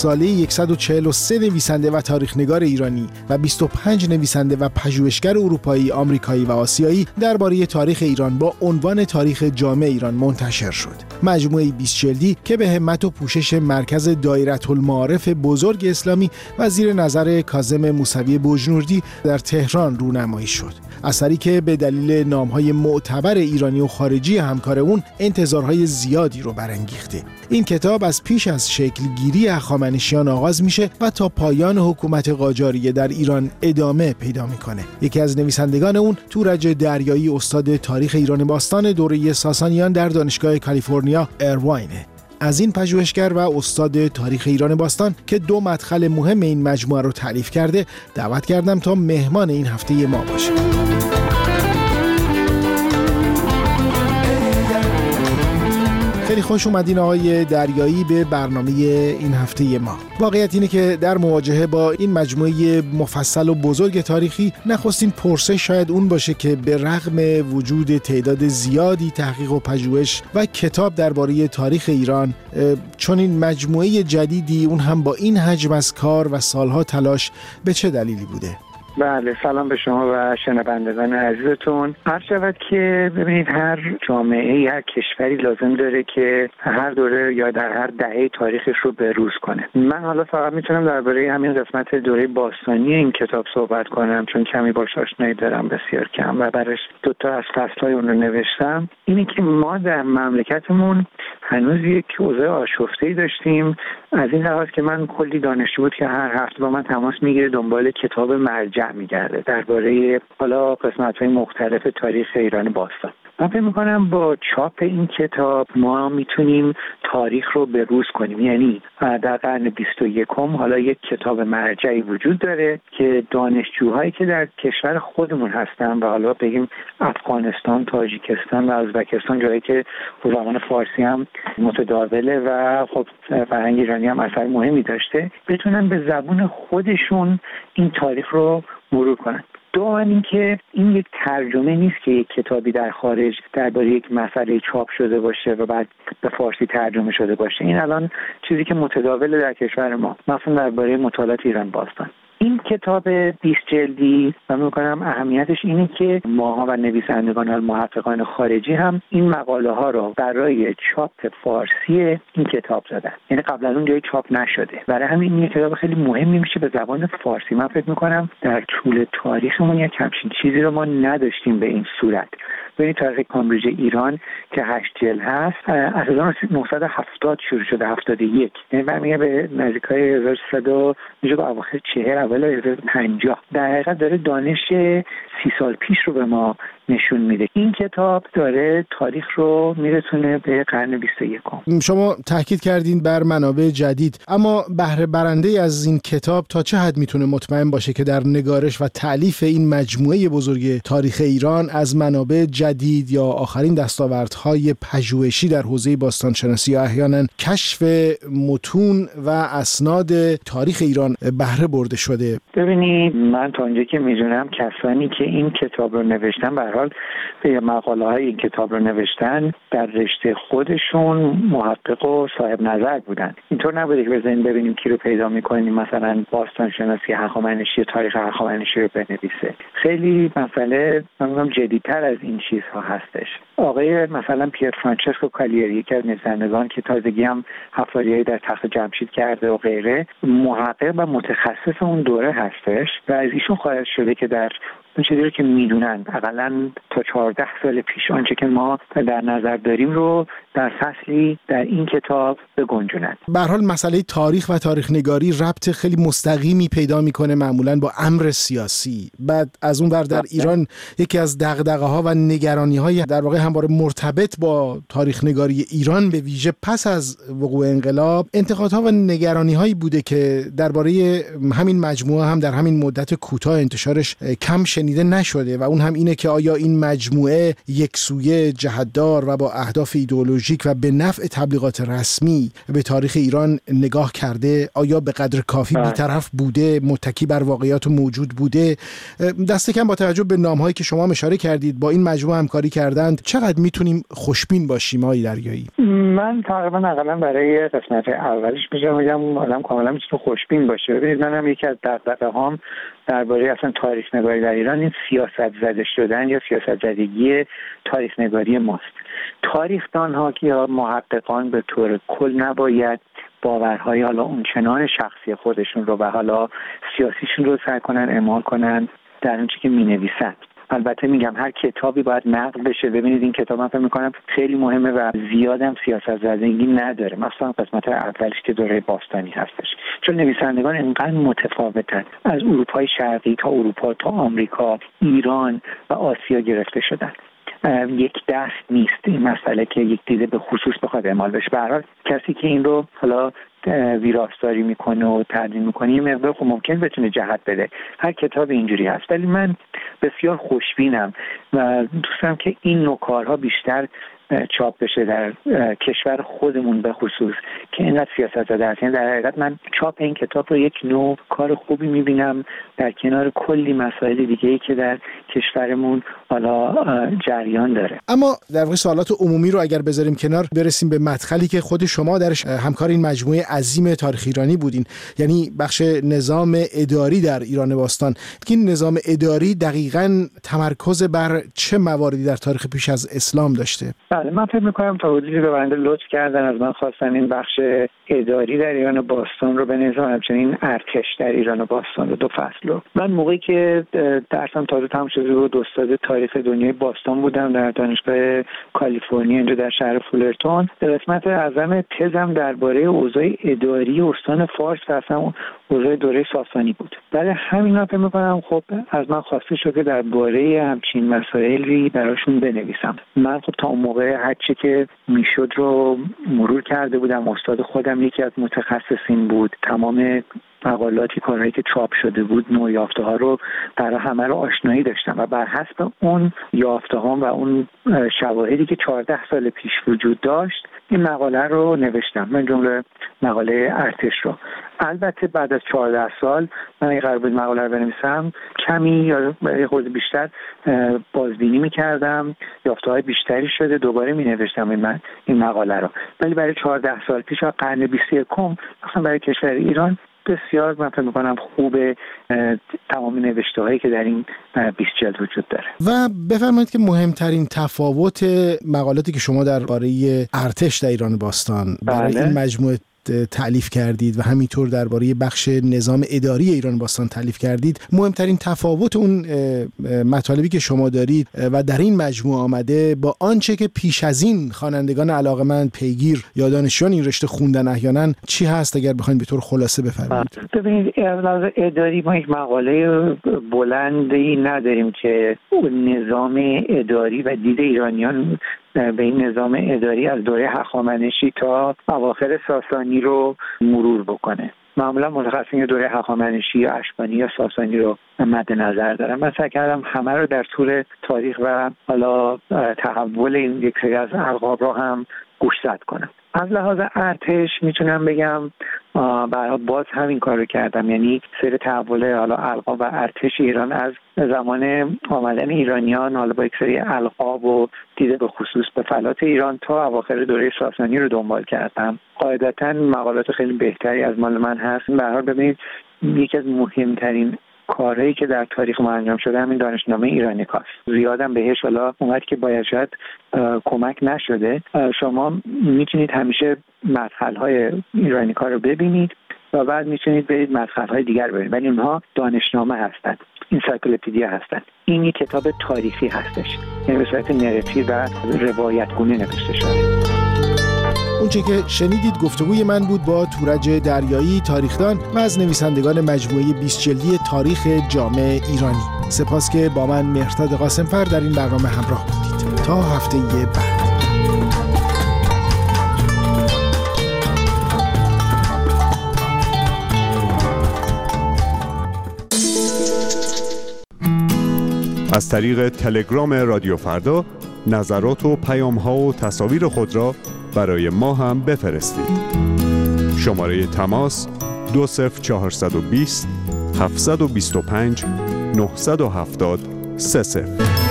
ساله 143 نویسنده و تاریخ‌نگار ایرانی و 25 نویسنده و پژوهشگر اروپایی، آمریکایی و آسیایی درباره تاریخ ایران با عنوان تاریخ جامع ایران منتشر شد. مجموعه 20 جلدی که به همت و پوشش مرکز دایرةالمعارف بزرگ اسلامی و زیر نظر کاظم موسوی بجنوردی در تهران رونمایی شد. اثری که به دلیل نام‌های معتبر ایرانی و خارجی همکار اون انتظارهای زیادی رو برانگیخته. این کتاب از پیش از شکلگیری هخامنشیان آغاز میشه و تا پایان حکومت قاجاریه در ایران ادامه پیدا میکنه. یکی از نویسندگان اون تورج دریایی، استاد تاریخ ایران باستان دوره ساسانیان در دانشگاه کالیفرنیا ارواینه. از این پژوهشگر و استاد تاریخ ایران باستان که 2 مدخل مهم این مجموعه رو تألیف کرده دعوت کردم تا مهمان این هفته ما باشه. خیلی خوش اومدین آقای دریایی به برنامه این هفته ما. واقعیت اینه که در مواجهه با این مجموعه مفصل و بزرگ تاریخی نخستین پرسش شاید اون باشه که به رغم وجود تعداد زیادی تحقیق و پژوهش و کتاب درباره تاریخ ایران، چون این مجموعه جدیدی اون هم با این حجم از کار و سالها تلاش به چه دلیلی بوده؟ بله، سلام به شما و شنوندگان عزیزتون. عرض شود که ببینید هر جامعه، هر کشوری لازم داره که هر دوره یا در هر دهه تاریخش رو بروز کنه. من حالا فقط میتونم درباره همین قسمت دوره باستانی این کتاب صحبت کنم، چون کمی باهاش آشنایی دارم، بسیار کم، و برش 2 از فصل‌های اون رو نوشتم. اینی که ما در مملکتمون هنوز یک اوضاع آشفته‌ای داشتیم، از این لحاظ که من کلی دانشجو بود که هر هفته با من تماس میگیره، دنبال کتاب مرجع میگرده درباره حالا قسمت‌های مختلف تاریخ ایران باستان. من فکر می‌کنم با چاپ این کتاب ما میتونیم تاریخ رو بروز کنیم. یعنی در قرن 21 حالا یک کتاب مرجعی وجود داره که دانشجوهایی که در کشور خودمون هستن و حالا بگیم افغانستان، تاجیکستان و ازبکستان، جایی که زبان فارسی هم متداوله و خب فرهنگ ایرانی هم اثر مهمی داشته، بتونن به زبون خودشون این تاریخ رو مرور کنن. دوم این که این یک ترجمه نیست که یک کتابی در خارج درباره یک مسئله چاپ شده باشه و بعد به فارسی ترجمه شده باشه. این الان چیزی که متداوله در کشور ما، مثلا درباره مطالعات ایران باستان. این کتاب 20 جلدی من می‌کنم اهمیتش اینه که ماها و نویسندگان و محققان خارجی هم این مقاله ها رو برای چاپ فارسی این کتاب زدن. یعنی قبل از اون جایی چاپ نشده. برای همین این کتاب خیلی مهمی میشه به زبان فارسی. من فکر می‌کنم در طول تاریخمون یک همچین چیزی رو ما نداشتیم به این صورت. ببینید تاریخ کامبریج ایران که 8 جلد هست از 1970 شروع شده، 71. یعنی برمیگه به نزدیکای 1300 میشه به اواخر 40 اول 1950. در حقیقت داره دانش 30 سال پیش رو به ما نشون میده. این کتاب داره تاریخ رو میرسونه به قرن 21. شما تاکید کردین بر منابع جدید، اما بهره برنده از این کتاب تا چه حد میتونه مطمئن باشه که در نگارش و تألیف این مجموعه بزرگ تاریخ ایران از منابع جدید یا آخرین دستاوردهای پژوهشی در حوزه باستانشناسی یا احیانا کشف متون و اسناد تاریخ ایران بهره برده شده؟ ببینید من تا اونجایی که میدونم کسانی که این کتاب رو نوشتن به هر حال به مقاله های این کتاب رو نوشتن در رشته خودشون محقق و صاحب نظر بودن. اینطور نبوده که بزنین ببینیم کی رو پیدا میکنیم مثلا باستانشناسی هخامنشی، تاریخ هخامنشی رو بنویسه. خیلی مسئله من جدی‌تر از این چیزها هستش. آقای مثلا پیر فرانچسکو کالیری که نویسندگان که تازگی هم حفاریایی در تخت جمشید کرده و غیره، محقق و متخصص اون دوره هستش و از ایشون خواهد شده که در اون چیزی رو که میدونن حداقل تا 14 سال پیش آنچه که ما در نظر داریم رو در فصلی در این کتاب بگنجونن. به هر حال مسئله تاریخ و تاریخ نگاری ربط خیلی مستقیمی پیدا میکنه معمولاً با امر سیاسی. بعد از اون ور در ایران یکی از دغدغه‌ها و نگرانی‌های در واقع همواره مرتبط با تاریخ نگاری ایران به ویژه پس از وقوع انقلاب انتقادها و نگرانی‌هایی بوده که درباره همین مجموعه هم در همین مدت کوتاه انتشارش کم شنیده نشده و اون هم اینه که آیا این مجموعه یکسویه، جهت‌دار و با اهداف ایدئولوژیک و به نفع تبلیغات رسمی به تاریخ ایران نگاه کرده؟ آیا به قدر کافی بی‌طرف بوده، متکی بر واقعیات موجود بوده؟ دست کم با توجه به نام‌هایی که شما اشاره کردید با این مجموعه همکاری کردند، چقدر میتونیم خوشبین باشیم آقای دریایی؟ من تقریبا اقلا برای قسمت اولش میگم آدم کاملا میتونه خوشبین باشه. ببینید من هم یکی از دغدغه‌هام درباره اصلا تاریخ نگاری در ایران این سیاست زده شدن یا سیاست زدگی تاریخ نگاری ماست. تاریخ‌دان‌ها یا محققان به طور کل نباید باورهای حالا اونچنان شخصی خودشون رو و حالا سیاسیشون رو سعی کنن اعمال کنن در اون چیزی که می‌نویسن. البته میگم هر کتابی باید نقد بشه. ببینید این کتاب من فکر می‌کنم خیلی مهمه و زیادم سیاست زدگی نداره، مثلا قسمت اولش که دوره باستانی هستش، چون نویسندگان اینقدر متفاوتن، از اروپای شرقی تا اروپا تا آمریکا، ایران و آسیا گرفته شدن. یک دست نیست این مسئله که یک دیده به خصوص بخواد اعمال بشه. به هر حال کسی که این رو حالا ویراستاری میکنه و تدوین میکنه یه مقدار خب ممکن بتونه جهت بده. هر کتاب اینجوری هست، ولی من بسیار خوشبینم و دوست دارم که این نوع کارها بیشتر چاپ بشه در کشور خودمون به خصوص که اینقدر سیاست زده است. یعنی در حقیقت من چاپ این کتاب رو یک نوع کار خوبی میبینم در کنار کلی مسائل دیگه‌ای که در کشورمون حالا جریان داره. اما در واقع سوالات عمومی رو اگر بذاریم کنار، برسیم به مدخلی که خود شما درش همکار این مجموعه عظیم تاریخ ایرانی بودین، یعنی بخش نظام اداری در ایران باستان. این نظام اداری دقیقاً تمرکز بر چه مواردی در تاریخ پیش از اسلام داشته؟ من فکر می‌کنم تا حدودی به بنده لطف کردن از من خواستن این بخش اداری در ایران باستان رو بنویسم، همچنین ارتش در ایران باستان رو 2 فصل رو. من موقعی که درسم تازه تموم شده بود استاد تاریخ دنیای باستان بودم در دانشگاه کالیفرنیا اینجا در شهر فولرتون. قسمت اعظم تزم درباره اوضاع اداری استان فارس و اصلا اوضاع دوره ساسانی بود. برای همین فکر می‌کنم خب از من خواسته شد که درباره همچین مسائلی براشون بنویسم. من خب تا اون موقع هر چی که میشد رو مرور کرده بودم. استاد خودم یکی از متخصصین بود. تمام مقالاتی کارهایی که چاپ شده بود، نوع یافته‌ها رو برای همه رو آشنایی داشتم و بر حسب اون یافته‌ها و اون شواهدی که 14 سال پیش وجود داشت این مقاله رو نوشتم، من جمله مقاله ارتش رو. البته بعد از 14 سال من قرار بود مقاله رو بنویسم کمی یا خود بیشتر بازبینی می‌کردم، یافته‌های بیشتری شده، دوباره می‌نوشتم این مقاله رو. ولی برای 14 سال پیش و قرن 21 مثلا برای کشور ایران بسیار من فکر می‌کنم خوبه تمام نوشته‌هایی که در این 20 جلد وجود داره. و بفرمایید که مهمترین تفاوت مقالاتی که شما درباره ارتش در ایران باستان برای این مجموعه تألیف کردید و همینطور درباره بخش نظام اداری ایران باستان تألیف کردید، مهمترین تفاوت اون مطالبی که شما دارید و در این مجموعه آمده با آنچه که پیش از این خوانندگان علاقه‌مند پیگیر یا دانشجویان این رشته خوندن احیانا چی هست اگر بخواید به طور خلاصه بفرمایید؟ ببینید از اداری ما یک مقاله بلندی نداریم که نظام اداری و دید ایرانیان به این نظام اداری از دوره هخامنشی تا اواخر ساسانی رو مرور بکنه. معمولا متخصصین دوره هخامنشی یا اشکانی یا ساسانی رو مد نظر دارم. من سعی کردم همه رو در طول تاریخ و حالا تحول این یک سری از القاب رو هم گوشزد کنم. از لحاظ ارتش میتونم بگم برای باز همین کار رو کردم، یعنی سیر تحول حالا القاب و ارتش ایران از زمان آمدن ایرانیان حالا با یک سری القاب و دیده به خصوص به فلات ایران تا اواخر دوره ساسانی رو دنبال کردم. قاعدتاً مقالات خیلی بهتری از مال من هست. به هر حال ببینید یکی از مهمترین کارهایی که در تاریخ ما انجام شده همین دانشنامه ایرانیکاست. زیادم بهش حالا اونقدر که باید شاید کمک نشده. شما میتونید همیشه مدخل‌های ایرانیکا رو ببینید و بعد میتونید برید مدخل‌های دیگر ببینید، ولی اونها دانشنامه هستند، انسایکلوپدیا هستند. این یک کتاب تاریخی هستش، یعنی به صورت نراتیو و روایتگونه نوشته شده. اونچه که شنیدید گفتگوی من بود با تورج دریایی، تاریخدان و از نویسندگان مجموعه 20 جلدی تاریخ جامع ایرانی. سپاس که با من مهرداد قاسمفر در این برنامه همراه بودید. تا هفته بعد. از طریق تلگرام رادیو فردا نظرات و پیام‌ها و تصاویر خود را برای ما هم بفرستید. شماره تماس 20420 725 970 30